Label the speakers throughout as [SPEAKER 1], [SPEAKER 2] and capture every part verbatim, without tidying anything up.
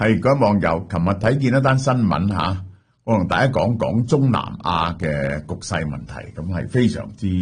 [SPEAKER 1] 係各位網友，琴日睇見一單新聞嚇，我同大家講講中南亞嘅局勢問題，咁係非常之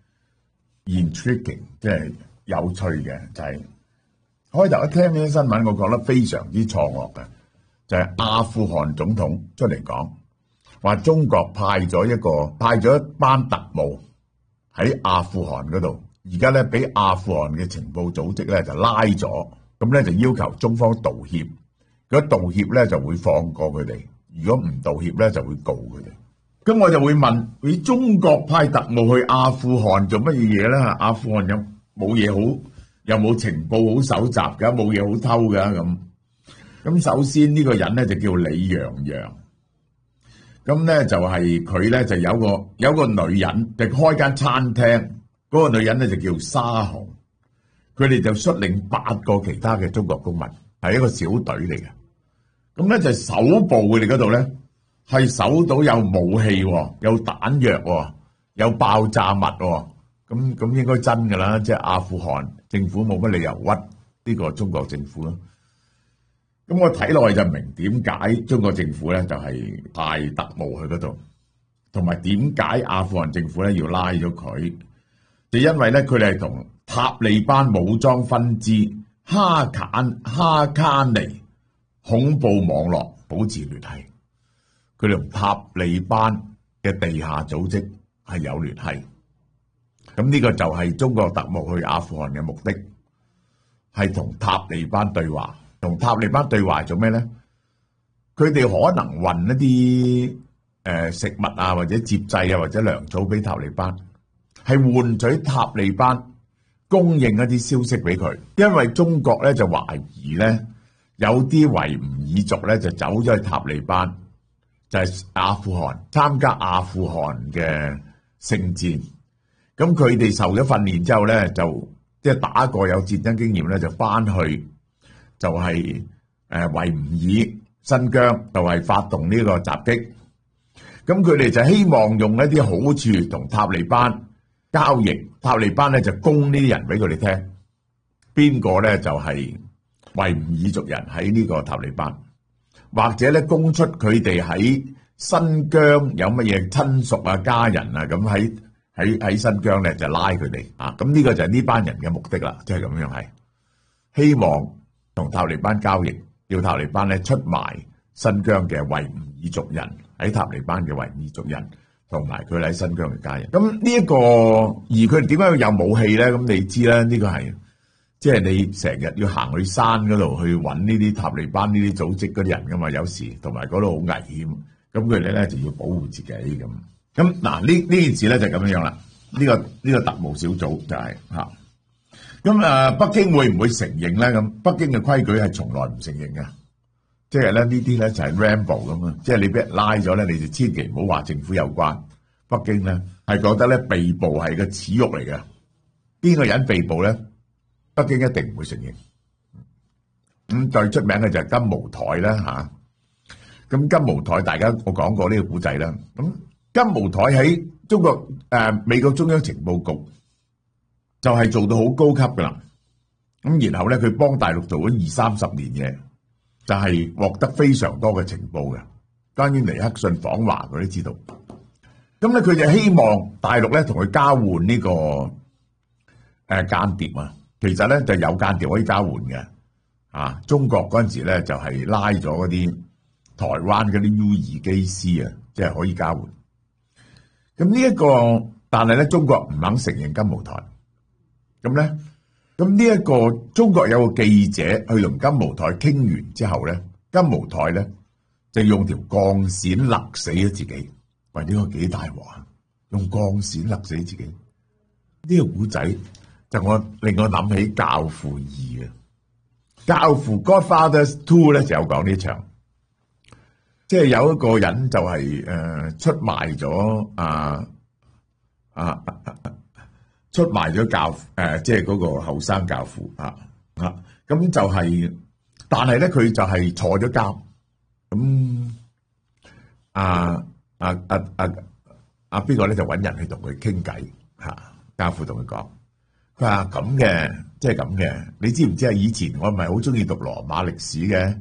[SPEAKER 1] intriguing， 即係有趣嘅。就係開頭一聽呢啲新聞，我覺得非常之錯愕嘅，就係阿富汗總統出嚟講話，中國派咗一個派咗一班特務喺阿富汗嗰度，而家咧俾阿富汗嘅情報組織咧就拉咗，咁咧就要求中方道歉。如果道歉咧就會放過佢哋，如果唔道歉咧就會告佢哋。咁我就會問：你中國派特務去阿富汗做乜嘢咧？阿富汗有冇嘢好，又冇情報好搜集㗎，冇嘢好偷㗎咁。咁首先呢個人咧就叫李洋洋，咁咧就係佢咧就有個有個女人就開間餐廳，嗰個女人咧就叫沙紅，佢哋就率領八個其他嘅中國公民，係一個小隊嚟嘅。咁咧就搜捕佢哋嗰度咧，係搜到有武器，有彈藥，有爆炸物，咁咁應該真噶啦，即係阿富汗政府冇乜理由屈呢個中國政府咯。咁我睇落去就明點解中國政府咧就係派特務去嗰度，同埋點解阿富汗政府咧要拉咗佢，就因為咧佢哋係同塔利班武裝分支哈坎哈卡尼恐怖網絡保持聯繫，佢哋同塔利班嘅地下組織係有聯繫。咁呢個就係中國特務去阿富汗嘅目的，係同塔利班對話。同塔利班對話做咩咧？佢哋可能運一啲誒、呃、食物啊，或者接濟啊，或者糧草俾塔利班，係換取塔利班供應一啲消息俾佢。因為中國咧就懷疑咧，有啲維吾爾族咧就走咗去塔利班，就係、是、阿富汗參加阿富汗嘅聖戰。咁佢哋受咗訓練之後咧，就即係打過有戰爭經驗咧，就翻去。就係誒維吾爾新疆就係發動呢個襲擊，咁佢哋就希望用一啲好處同塔利班交易，塔利班咧就供呢啲人俾佢哋聽，邊個咧就係維吾爾族人喺呢個塔利班，或者咧供出佢哋喺新疆有乜嘢親屬啊家人啊，咁喺喺喺新疆咧就拉佢哋啊，咁呢個就係呢班人嘅目的啦，即係咁樣係希望。同塔利班交易，要塔利班咧出賣新疆嘅維吾爾族人，喺塔利班嘅維吾爾族人，同埋佢喺新疆嘅家人。咁呢一個，而佢哋點解要有武器咧？咁你知啦，呢個係即係你成日要行去山嗰度去揾呢啲塔利班呢啲組織嗰啲人噶嘛，有時同埋嗰度好危險，咁佢哋咧就要保護自己咁。咁嗱呢呢件事咧就咁樣啦。呢個呢個特務小組就係嚇。咁誒，北京會唔會承認咧？咁北京嘅規矩係從來唔承認嘅，即係咧呢啲咧就係 Rambo 咁啊！即係你俾人拉咗咧，你就千祈唔好話政府有關。北京咧係覺得咧被捕係個恥辱嚟嘅，邊個人被捕咧？北京一定唔會承認。咁最出名嘅就係金毛台啦嚇。咁金毛台大家我講過呢個古仔啦。咁金毛台喺中國誒美國中央情報局。就係做到好高級噶啦，咁然後咧佢幫大陸做咗二三十年嘢，就係獲得非常多嘅情報嘅，關於尼克遜訪華佢都知道。咁咧佢就希望大陸咧同佢交換呢個誒間諜啊，其實咧就有間諜可以交換嘅，啊中國嗰陣時咧就係拉咗嗰啲台灣嗰啲 U 二機師啊，即係可以交換。咁呢一個，但係咧中國唔肯承認金毛台。咁咧，咁呢一個中國有個記者去同金毛台傾完之後咧，金毛台咧就用條鋼線勒死咗自己。喂，呢個幾大鑊啊！用鋼線勒死自己，呢個古仔就我令我諗起《教父二》啊，《教父 Godfather Two》咧就有講呢場，即係有一個人就係誒出賣咗啊啊。出賣咗教誒，即係嗰個後生教父啊啊！咁就係、是，但係咧佢就係坐咗監。咁啊啊啊啊啊邊個咧就揾人去同佢傾偈嚇？教父同佢講，佢話咁嘅，即係咁嘅。你知唔知啊？以前我唔係好中意讀羅馬歷史嘅，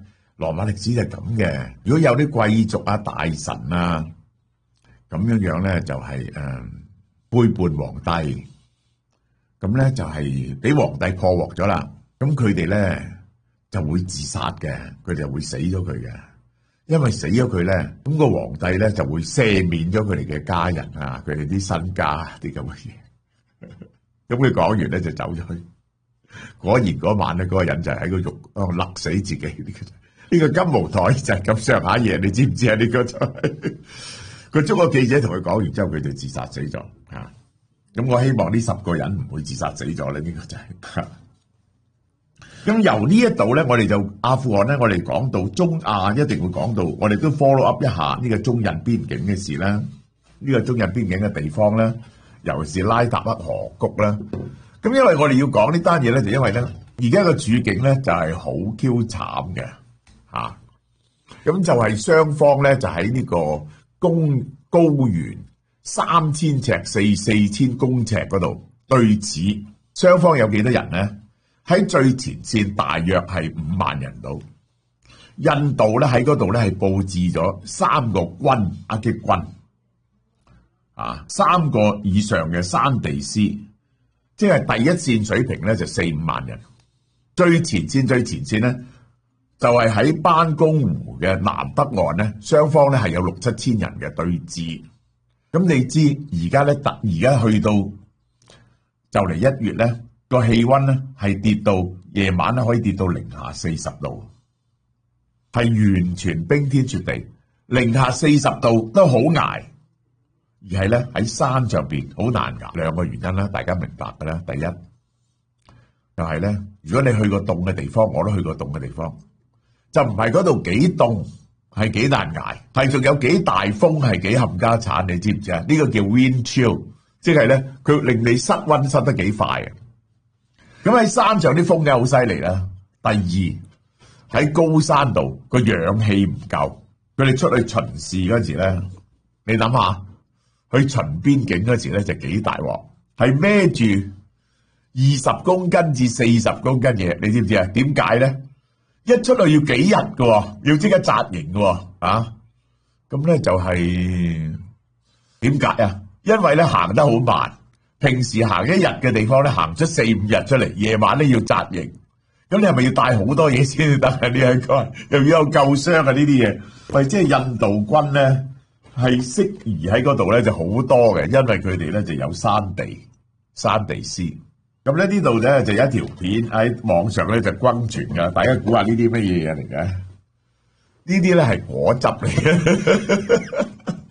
[SPEAKER 1] 羅馬歷史就係咁嘅。如果有啲貴族啊、大臣啊咁樣樣咧，就係、是、誒、呃、背叛皇帝，咁咧就係俾皇帝破獲咗啦。咁佢哋咧就會自殺嘅，佢哋就會死咗佢嘅。因為死咗佢咧，咁、個皇帝咧就會赦免咗佢哋嘅家人啊，佢哋啲身家啲咁嘅嘢。咁佢講完咧就走咗去。果然嗰晚咧，嗰、嗰個人就喺個獄度勒死自己。呢、呢個金毛台就係咁上下嘢，你知唔知啊？呢、呢個就係個中國記者同佢講完之後，佢就自殺死咗啊！咁我希望呢十個人唔會自殺死咗咧，呢、呢個就係、係。咁由呢一度咧，我哋就阿富汗咧，我哋講到中亞一定會講到，我哋都 follow up 一下呢個中印邊境嘅事啦，呢、呢個中印邊境嘅地方咧，尤其是拉達克河谷啦。咁因為我哋要講呢單嘢咧，就因為咧而家個處境咧就係好 Q 慘嘅嚇，咁就係雙方咧就喺呢個公高原三千尺四四千公尺嗰度對峙，雙方有幾多人咧？喺最前線大約係五萬人度，印度咧喺嗰度咧係佈置咗三個軍壓擊軍，啊三個以上嘅山地師，即係第一線水平咧就四五萬人，最前線最前線咧就係喺班公湖嘅南北岸咧，雙方咧係有六七千人嘅對峙。咁你知而家咧突而家去到就嚟一月咧。個氣溫咧係跌到夜晚咧可以跌到零下四十度，係完全冰天雪地，零下四十度都好捱，而係咧喺山上邊好難捱。兩個原因啦，大家明白嘅啦。第一就係咧，如果你去過凍嘅地方，我都去過凍嘅地方，就唔係嗰度幾凍，係幾難捱，係仲有幾大風，係幾冚家產，你知唔知啊？呢個叫 wind chill， 即係咧佢令你失溫失得幾快嘅。咁喺山上啲風嘅好犀利啦。第二喺高山度個氧氣唔夠，佢哋出去巡視嗰時咧，你諗下去巡邊境嗰時咧就幾大鑊，係孭住二十公斤至四十公斤嘢，你知唔知啊？點解咧？一出去要幾日㗎，要即刻紮營㗎啊！咁咧就係點解啊？因為咧行得好慢。平時行一日嘅地方咧，行出四五日出嚟，夜晚咧要紮營，咁你係咪要帶好多嘢先得啊？呢一個又要有救傷啊！呢啲嘢，喂，即係印度軍咧係適宜喺嗰度咧就好多嘅，因為佢哋咧就有山地山地師。咁咧呢度咧就有一條片喺網上咧就轟傳噶，大家估下呢啲乜嘢嘢嚟嘅？呢啲咧係果汁嚟嘅。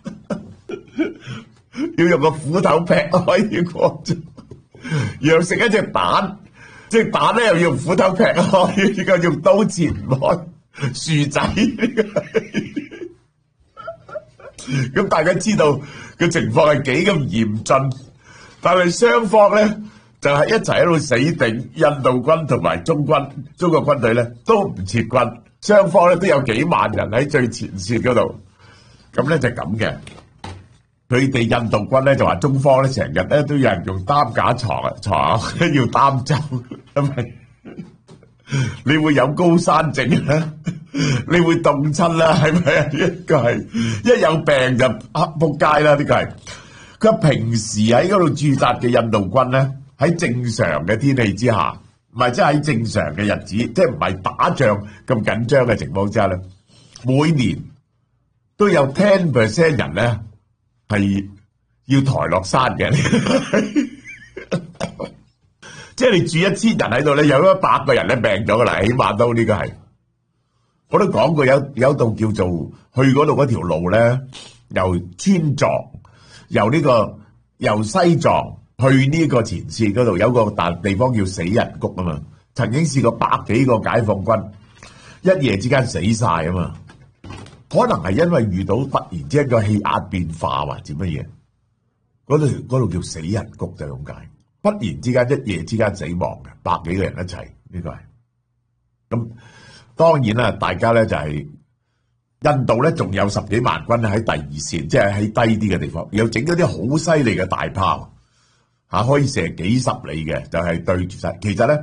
[SPEAKER 1] 要用個斧頭劈開啲果汁，然後食一隻蛋，隻蛋咧又要用斧頭劈開，而家用刀切唔開，薯仔。咁大家知道個情況係幾咁嚴峻，但係雙方咧就係一齊喺度死定，印度軍同埋中軍中國軍隊咧都唔撤軍，雙方咧都有幾萬人喺最前線嗰度，咁咧就咁嘅。佢哋印度軍咧就話中方咧成日咧都有人用擔架床啊床要擔走，因為你會有高山症啦，你會凍親啦，係咪啊？一個係一有病就黑仆街啦，呢個係佢平時喺嗰度駐紮嘅印度軍咧，喺正常嘅天氣之下，唔係即係喺正常嘅日子，即係唔係打仗咁緊張嘅情況之下咧，每年都有 ten percent 人咧。係要抬落山嘅，即係你住一千人喺度咧，有一百個人咧病咗噶啦，起碼都呢個係。我都講過有有度叫做去嗰度嗰條路咧，由川藏由呢個由西藏去呢個前線嗰度有個大地方叫死人谷啊嘛，曾經試過百幾個解放軍一夜之間死晒啊嘛。可能係因為遇到突然之間個氣壓變化或者乜嘢，嗰度嗰度叫死人谷就係咁解。忽然之間一夜之間死亡嘅百幾個人一齊，呢個係。咁當然啦，大家咧就係印度咧，仲有十幾萬軍喺第二線，即係喺低啲嘅地方，又整咗啲好犀利嘅大炮，嚇可以射幾十里嘅，就係對住晒。其實咧，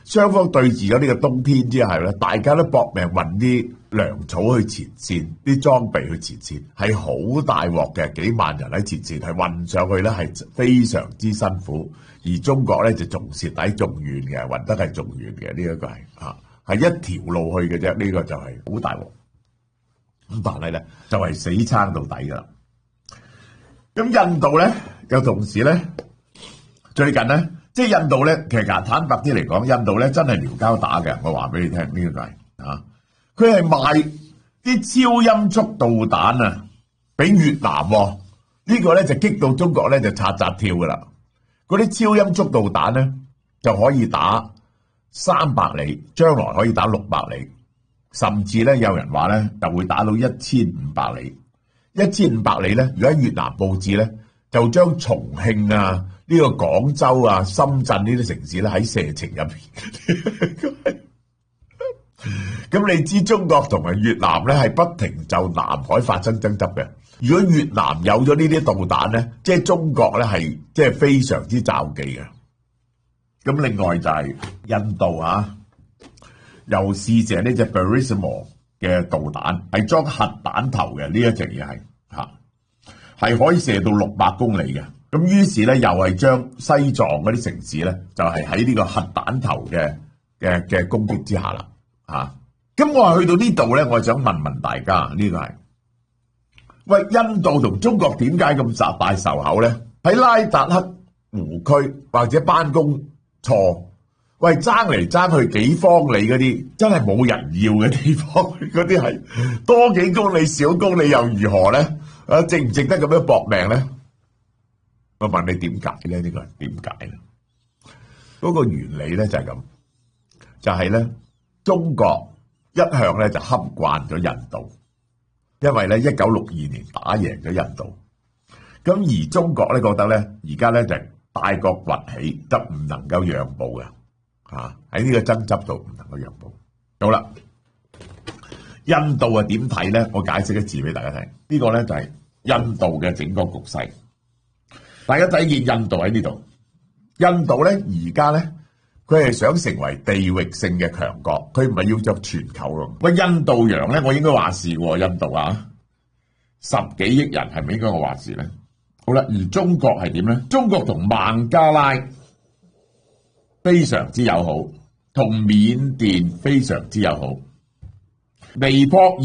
[SPEAKER 1] 雙方對峙咗呢個冬天之後咧，大家都搏命運啲糧草去前線，啲裝備去前線，係好大鑊嘅，幾萬人喺前線係運上去咧，係非常之辛苦。而中國咧就仲蝕底仲遠嘅，運得係仲遠嘅，呢一個係嚇係一條路去嘅啫，呢個就係好大鑊。咁但係咧就係死撐到底噶啦。咁印度咧又同時咧最近咧。即係印度咧，其實坦白啲嚟講，印度咧真係撩交打嘅。我話俾你聽，呢、這個就係、是、啊，佢係賣啲超音速導彈啊，俾越南、哦。這個、呢個咧就激到中國咧就扎扎跳噶啦。嗰啲超音速導彈咧就可以打三百里，將來可以打六百里，甚至咧有人話咧就會打到一千五百里。一千五百里咧，如果喺越南佈置咧，就將重慶啊。呢個廣州啊、深圳呢啲城市咧喺射程入邊，咁你知中國同埋越南咧係不停就南海發生爭執嘅。如果越南有咗呢啲導彈咧，即係中國咧係即係非常之罩忌嘅。咁另外就係印度啊，又試射呢隻 Barismo 嘅導彈，係裝核彈頭嘅，呢一隻嘢係嚇，係可以射到六百公里嘅。咁於是咧，又係將西藏嗰啲城市咧，就係喺呢個核彈頭嘅嘅嘅攻擊之下啦，嚇、啊。咁我話去到呢度咧，我想問問大家，呢、這個係喂印度同中國點解咁集大仇口咧？喺拉達克湖區或者班公錯，喂爭嚟爭去幾方里嗰啲，真係冇人要嘅地方，嗰啲係多幾公里、少公里又如何咧？啊，值唔值得咁樣搏命咧？我問你點解咧？呢個係點解咧？嗰個原理咧就係咁，就係咧中國一向咧就恰慣咗印度，因為咧一九六二年打贏咗印度，咁而中國咧覺得咧而家咧就係大國崛起，得唔能夠讓步嘅嚇，喺呢個爭執度唔能夠讓步。好啦，印度啊點睇咧？我解釋一次俾大家聽，呢個咧就係印度嘅整個局勢。大家睇見印度喺呢度，印度咧而家咧，佢係想成為地域性嘅強國，佢唔係要做全球咯。喂，印度洋咧，我應該話事喎，印度啊，十幾億人係咪應該我話事咧？好啦，而中國係點咧？中國同孟加拉非常之友好，同緬甸非常之友好，尼泊爾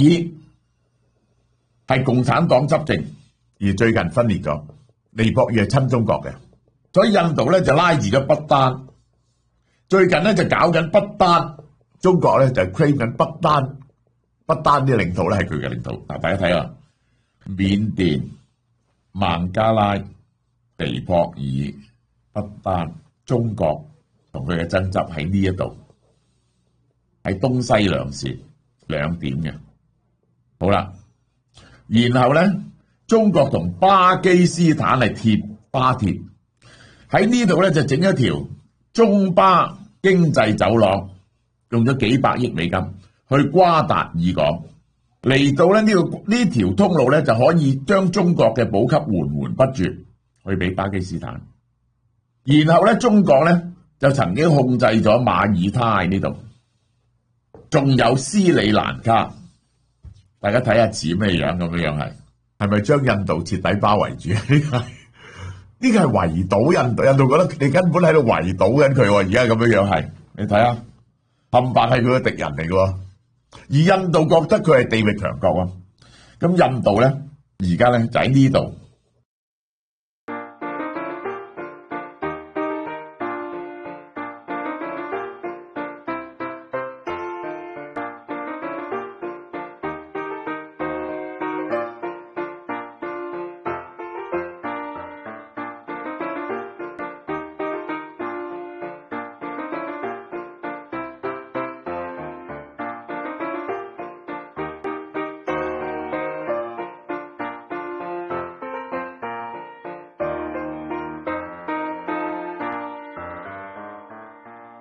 [SPEAKER 1] 係共產黨執政，而最近分裂咗。尼泊爾係親中國嘅，所以印度咧就拉住咗不丹，最近咧就搞緊不丹，中國咧就 claim 緊不丹，不丹啲領土咧係佢嘅領土。嗱，大家睇下，緬甸、孟加拉、尼泊爾、不丹，中國同佢嘅爭執喺呢一度，喺東西兩線兩點嘅。好啦，然後咧。中國同巴基斯坦係鐵巴鐵，喺呢度咧就整一條中巴經濟走廊，用咗幾百億美金去瓜達爾港，嚟到咧呢個呢條通路咧就可以將中國嘅補給源源不絕去俾巴基斯坦，然後咧中國咧就曾經控制咗馬爾他喺呢度，仲有斯里蘭卡，大家睇下似咩樣咁樣樣係。係咪將印度徹底包圍住？呢個係呢個係圍堵印度，印度覺得你根本喺度圍堵緊佢喎。而家咁樣樣係，你睇下，冚唪唥係佢嘅敵人嚟嘅。而印度覺得佢係地域強國啊。咁印度咧，而家咧就喺呢度